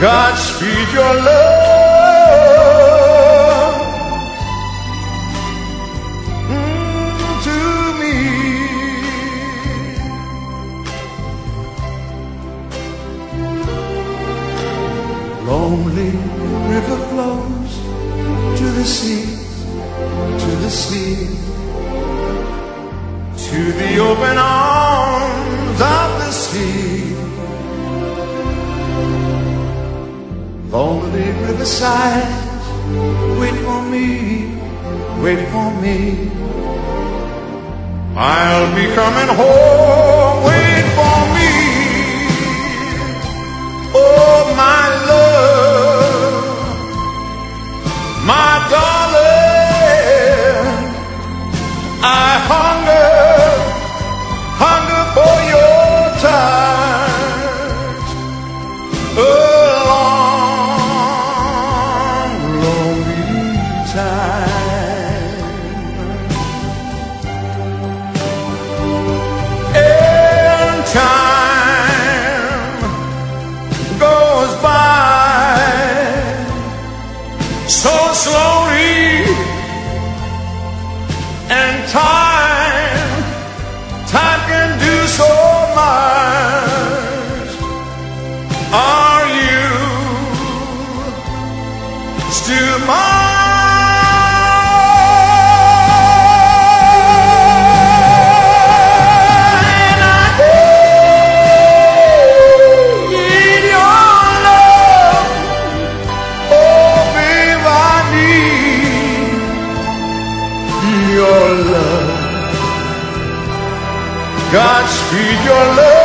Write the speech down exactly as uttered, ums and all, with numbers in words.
Godspeed your love mm, to me. Lonely river flows to the sea, to the sea, to the open arms of the sea. Lonely riverside, wait for me, wait for me. I'll be coming home, wait for me. Oh, my love, my darling, I hunger, hunger for your touch. Oh, so slowly, and time, time can do so much. Are you still mine? Your love, Godspeed your love.